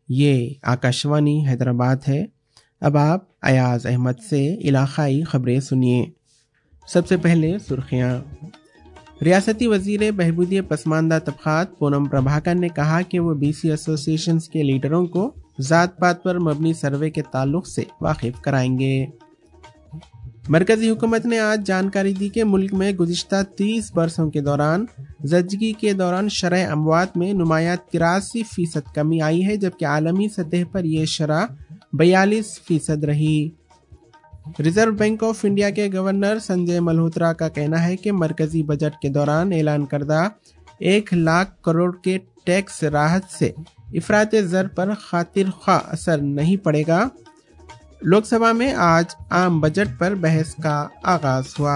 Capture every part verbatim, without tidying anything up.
یہ آکاشوانی حیدرآباد ہے۔ اب آپ ایاز احمد سے علاقائی خبریں سنیے۔ سب سے پہلے سرخیاں۔ ریاستی وزیر بہبود پسماندہ طبقات پونم پربھاکر نے کہا کہ وہ بی سی ایسوسی ایشنز کے لیڈروں کو ذات پات پر مبنی سروے کے تعلق سے واقف کرائیں گے۔ مرکزی حکومت نے آج جانکاری دی کہ ملک میں گزشتہ تیس برسوں کے دوران زچگی کے دوران شرح اموات میں نمایاں تراسی فیصد کمی آئی ہے، جبکہ عالمی سطح پر یہ شرح بیالیس فیصد رہی۔ ریزرو بینک آف انڈیا کے گورنر سنجے ملہوترا کا کہنا ہے کہ مرکزی بجٹ کے دوران اعلان کردہ ایک لاکھ کروڑ کے ٹیکس راحت سے افراط زر پر خاطر خواہ اثر نہیں پڑے گا۔ لوک سبھا میں آج عام بجٹ پر بحث کا آغاز ہوا۔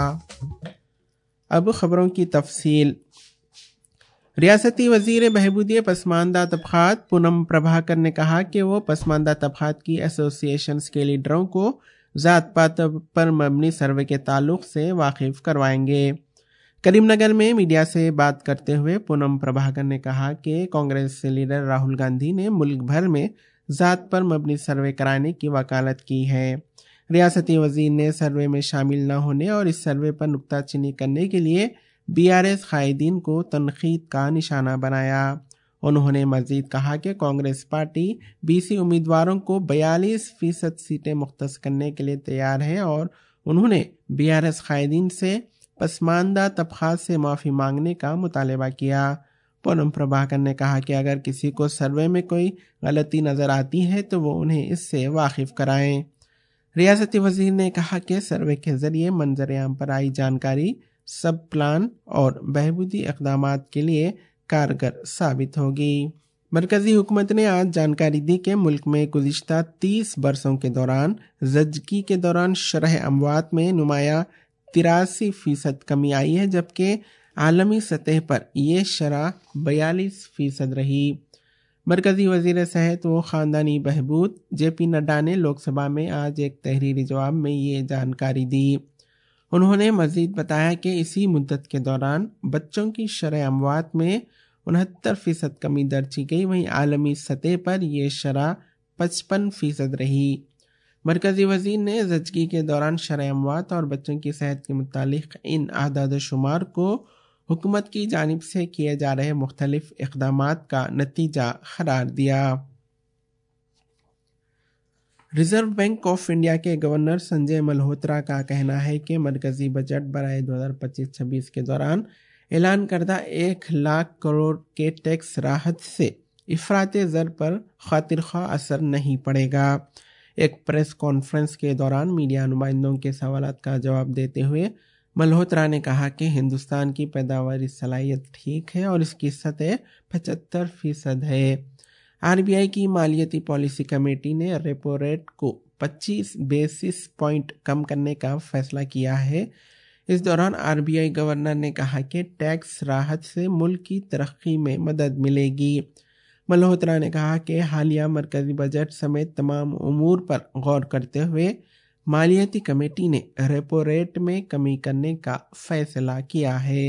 اب خبروں کی تفصیل۔ ریاستی وزیر بہبود پسماندہ طبقات پونم پربھاکر نے کہا کہ وہ پسماندہ طبقات کی ایسوسی ایشنز کے لیڈروں کو ذات پات پر مبنی سروے کے تعلق سے واقف کروائیں گے۔ کریم نگر میں میڈیا سے بات کرتے ہوئے پونم پربھاکر نے کہا کہ کانگریس لیڈر راہل گاندھی نے ملک بھر میں ذات پر مبنی سروے کرانے کی وکالت کی ہے۔ ریاستی وزیر نے سروے میں شامل نہ ہونے اور اس سروے پر نکتہ چینی کرنے کے لیے بی آر ایس قائدین کو تنقید کا نشانہ بنایا۔ انہوں نے مزید کہا کہ کانگریس پارٹی بی سی امیدواروں کو بیالیس فیصد سیٹیں مختص کرنے کے لیے تیار ہے، اور انہوں نے بی آر ایس قائدین سے پسماندہ طبقات سے معافی مانگنے کا مطالبہ کیا۔ پونم پربھاکر نے کہا کہ اگر کسی کو سروے میں کوئی غلطی نظر آتی ہے تو وہ انہیں اس سے واقف کرائیں۔ ریاستی وزیر نے کہا کہ سروے کے ذریعے منظر عام پر آئی جانکاری سب پلان اور بہبودی اقدامات کے لیے کارگر ثابت ہوگی۔ مرکزی حکومت نے آج جانکاری دی کہ ملک میں گزشتہ تیس برسوں کے دوران زچگی کے دوران شرح اموات میں نمایاں تراسی فیصد کمی آئی ہے، جبکہ عالمی سطح پر یہ شرح بیالیس فیصد رہی۔ مرکزی وزیر صحت و خاندانی بہبود جے پی نڈا نے لوک سبھا میں آج ایک تحریری جواب میں یہ جانکاری دی۔ انہوں نے مزید بتایا کہ اسی مدت کے دوران بچوں کی شرح اموات میں انہتر فیصد کمی درج کی گئی، وہیں عالمی سطح پر یہ شرح پچپن فیصد رہی۔ مرکزی وزیر نے زچگی کے دوران شرح اموات اور بچوں کی صحت کے متعلق ان اعداد و شمار کو حکومت کی جانب سے کیے جا رہے مختلف اقدامات کا نتیجہ قرار دیا۔ ریزرو بینک آف انڈیا کے گورنر سنجے ملہوترا کا کہنا ہے کہ مرکزی بجٹ برائے دو ہزار پچیس چھبیس کے دوران اعلان کردہ ایک لاکھ کروڑ کے ٹیکس راحت سے افراط زر پر خاطر خواہ اثر نہیں پڑے گا۔ ایک پریس کانفرنس کے دوران میڈیا نمائندوں کے سوالات کا جواب دیتے ہوئے ملہوترا نے کہا کہ ہندوستان کی پیداواری صلاحیت ٹھیک ہے اور اس کی سطح پچہتر فیصد ہے۔ آر بی آئی کی مالیاتی پالیسی کمیٹی نے ریپو ریٹ کو پچیس بیسس پوائنٹ کم کرنے کا فیصلہ کیا ہے۔ اس دوران آر بی آئی گورنر نے کہا کہ ٹیکس راحت سے ملک کی ترقی میں مدد ملے گی۔ ملہوترا نے کہا کہ حالیہ مرکزی بجٹ سمیت تمام امور پر غور کرتے ہوئے مالیاتی کمیٹی نے ریپو ریٹ میں کمی کرنے کا فیصلہ کیا ہے۔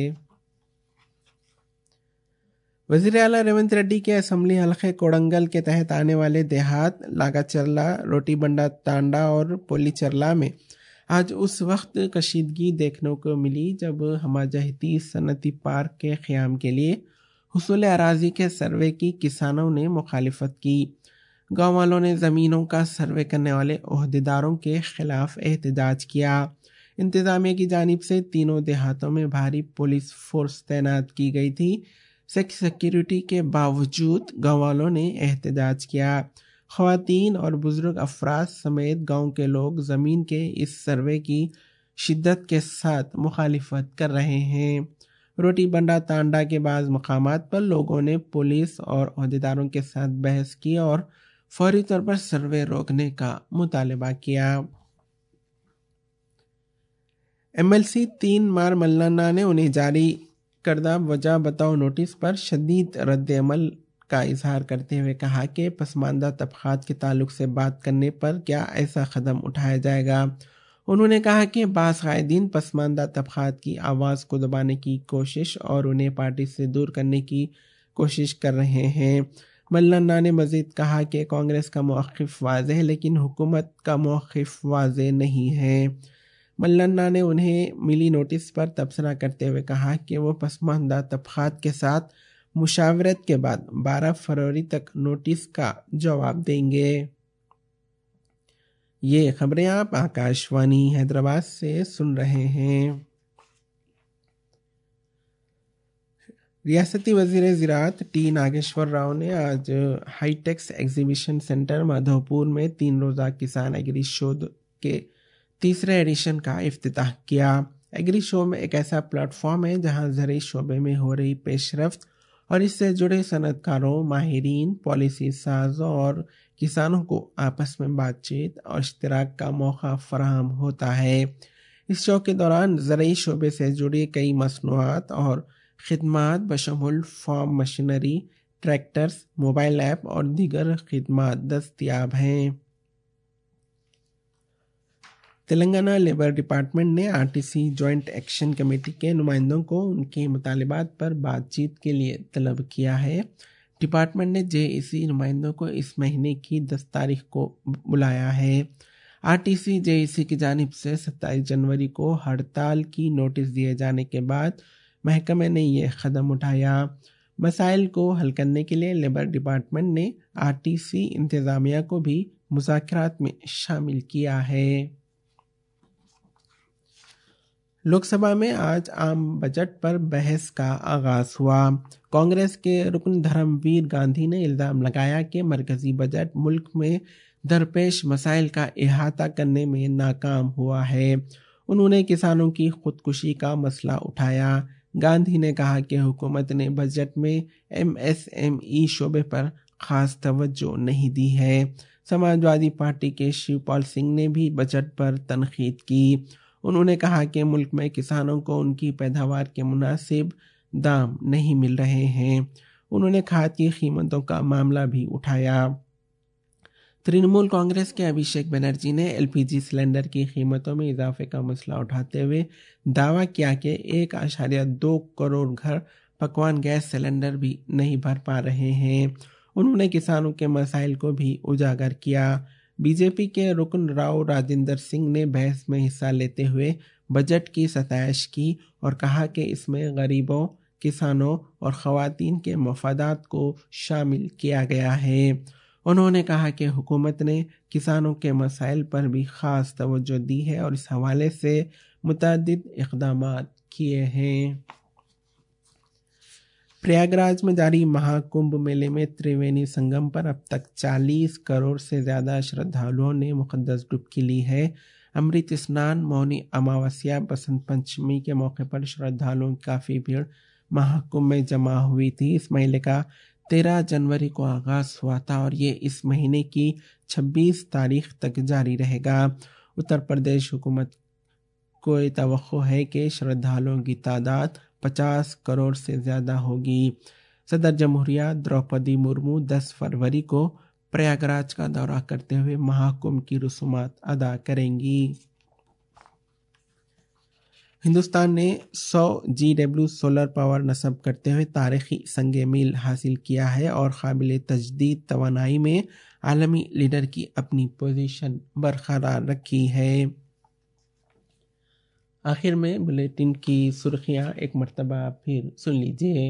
وزیر اعلیٰ ریونت ریڈی کے اسمبلی حلقے کوڑنگل کے تحت آنے والے دیہات لاگاچرلا، روٹی بنڈا تانڈا اور پولی چرلا میں آج اس وقت کشیدگی دیکھنے کو ملی جب ہمہ جہتی صنعتی پارک کے قیام کے لیے حصول اراضی کے سروے کی کسانوں نے مخالفت کی۔ گاؤں والوں نے زمینوں کا سروے کرنے والے عہدیداروں کے خلاف احتجاج کیا۔ انتظامیہ کی جانب سے تینوں دیہاتوں میں بھاری پولیس فورس تعینات کی گئی تھی۔ سیکیورٹی کے باوجود گاؤں والوں نے احتجاج کیا۔ خواتین اور بزرگ افراد سمیت گاؤں کے لوگ زمین کے اس سروے کی شدت کے ساتھ مخالفت کر رہے ہیں۔ روٹی بنڈا تانڈا کے بعض مقامات پر لوگوں نے پولیس اور عہدیداروں کے ساتھ بحث کی اور فوری طور پر سروے روکنے کا مطالبہ کیا۔ ایم ایل سی تین مار ملانہ نے انہیں جاری کردہ وجہ بتاؤ نوٹس پر شدید رد عمل کا اظہار کرتے ہوئے کہا کہ پسماندہ طبقات کے تعلق سے بات کرنے پر کیا ایسا قدم اٹھایا جائے گا۔ انہوں نے کہا کہ بعض قائدین پسماندہ طبقات کی آواز کو دبانے کی کوشش اور انہیں پارٹی سے دور کرنے کی کوشش کر رہے ہیں۔ ملنا نے مزید کہا کہ کانگریس کا موقف واضح ہے لیکن حکومت کا موقف واضح نہیں ہے۔ ملنا نے انہیں ملی نوٹس پر تبصرہ کرتے ہوئے کہا کہ وہ پسماندہ طبقات کے ساتھ مشاورت کے بعد بارہ فروری تک نوٹس کا جواب دیں گے۔ یہ خبریں آپ آکاش وانی حیدرآباد سے سن رہے ہیں۔ ریاستی وزیر زراعت ٹی ناگیشور راؤ نے آج HITEX exhibition centre Madhapur میں تین روزہ کسان ایگری شو کے تیسرے ایڈیشن کا افتتاح کیا۔ ایگری شو میں ایک ایسا پلیٹ فارم ہے جہاں زرعی شعبے میں ہو رہی پیش رفت اور اس سے جڑے صنعت کاروں، ماہرین، پالیسی سازوں اور کسانوں کو آپس میں بات چیت اور اشتراک کا موقع فراہم ہوتا ہے۔ اس شو کے دوران زرعی شعبے سے جڑی کئی مصنوعات اور خدمات بشمول farm machinery, tractors, mobile app اور دیگر خدمات دستیاب ہیں۔ تلنگانہ لیبر ڈپارٹمنٹ نے R T C joint action committee کے نمائندوں کو ان کے مطالبات پر بات چیت کے لیے طلب کیا ہے۔ ڈپارٹمنٹ نے جے ای سی نمائندوں کو اس مہینے کی دس تاریخ کو بلایا ہے۔ آر ٹی سی جے ای سی کی جانب سے ستائیس جنوری کو ہڑتال کی نوٹس دیے جانے کے بعد محکمے نے یہ قدم اٹھایا۔ مسائل کو حل کرنے کے لیے لیبر ڈپارٹمنٹ نے آر ٹی سی انتظامیہ کو بھی مذاکرات میں شامل کیا ہے۔ لوک سبھا میں آج عام بجٹ پر بحث کا آغاز ہوا۔ کانگریس کے رکن دھرم ویر گاندھی نے الزام لگایا کہ مرکزی بجٹ ملک میں درپیش مسائل کا احاطہ کرنے میں ناکام ہوا ہے۔ انہوں نے کسانوں کی خودکشی کا مسئلہ اٹھایا۔ گاندھی نے کہا کہ حکومت نے بجٹ میں ایم ایس ایم ای شعبے پر خاص توجہ نہیں دی ہے۔ سماجوادی پارٹی کے شیو پال سنگھ نے بھی بجٹ پر تنقید کی۔ انہوں نے کہا کہ ملک میں کسانوں کو ان کی پیداوار کے مناسب دام نہیں مل رہے ہیں۔ انہوں نے کھاد کی قیمتوں کا معاملہ بھی اٹھایا۔ ترنمول کانگریس کے ابھیشیک بنرجی نے ایل پی جی سلنڈر کی قیمتوں میں اضافے کا مسئلہ اٹھاتے ہوئے دعویٰ کیا کہ ایک اشاریہ دو کروڑ گھر پکوان گیس سلنڈر بھی نہیں بھر پا رہے ہیں۔ انہوں نے کسانوں کے مسائل کو بھی اجاگر کیا۔ بی جے پی کے رکن راؤ راجندر سنگھ نے بحث میں حصہ لیتے ہوئے بجٹ کی ستائش کی اور کہا کہ اس میں غریبوں، کسانوں اور خواتین کے مفادات کو شامل کیا گیا ہے۔ انہوں نے کہا کہ حکومت نے کسانوں کے مسائل پر بھی خاص توجہ دی ہے اور اس حوالے سے متعدد اقدامات کیے ہیں۔ پریاگ راج میں جاری مہا کمبھ میلے میں تریوینی سنگم پر اب تک چالیس کروڑ سے زیادہ شردھالوؤں نے مقدس ڈبکی لی ہے۔ امرت اسنان، مونی اماوسیا، بسنت پنچمی کے موقع پر شردھالوؤں کی کافی بھیڑ مہا کمبھ میں جمع ہوئی تھی۔ اس میلے کا تیرہ جنوری کو آغاز ہوا تھا اور یہ اس مہینے کی چھبیس تاریخ تک جاری رہے گا۔ اتر پردیش حکومت کو توقع ہے کہ شردھالوؤں کی تعداد پچاس کروڑ سے زیادہ ہوگی۔ صدر جمہوریہ دروپدی مرمو دس فروری کو پریاگ راج کا دورہ کرتے ہوئے مہا کمبھ کی رسومات ادا کریں گی۔ ہندوستان نے سو جی ڈبلیو سولر پاور نصب کرتے ہوئے تاریخی سنگ میل حاصل کیا ہے اور قابل تجدید توانائی میں عالمی لیڈر کی اپنی پوزیشن برقرار رکھی ہے۔ آخر میں بلیٹن کی سرخیاں ایک مرتبہ پھر سن لیجیے۔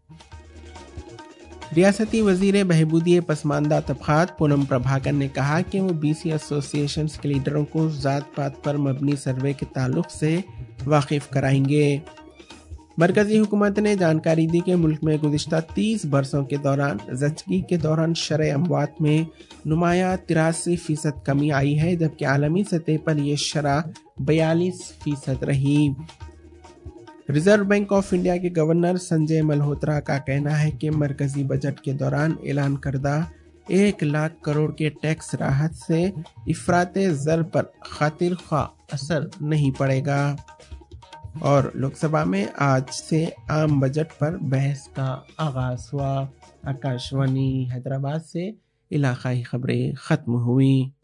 ریاستی وزیر بہبودی پسماندہ طبقات پونم پربھاکر نے کہا کہ وہ بی سی ایسوسی ایشنز کے لیڈروں کو ذات پات پر مبنی سروے کے تعلق سے واقف کرائیں گے۔ مرکزی حکومت نے جانکاری دی کہ ملک میں گزشتہ تیس برسوں کے دوران زچگی کے دوران شرح اموات میں نمایاں تراسی فیصد کمی آئی ہے، جبکہ عالمی سطح پر یہ شرح بیالیس فیصد رہی۔ ریزرو بینک آف انڈیا کے گورنر سنجے ملہوترا کا کہنا ہے کہ مرکزی بجٹ کے دوران اعلان کردہ ایک لاکھ کروڑ کے ٹیکس راحت سے افراط زر پر خاطر خواہ اثر نہیں پڑے گا۔ اور لوک سبھا میں آج سے عام بجٹ پر بحث کا آغاز ہوا۔ آکاش وانی حیدرآباد سے علاقائی خبریں ختم ہوئیں۔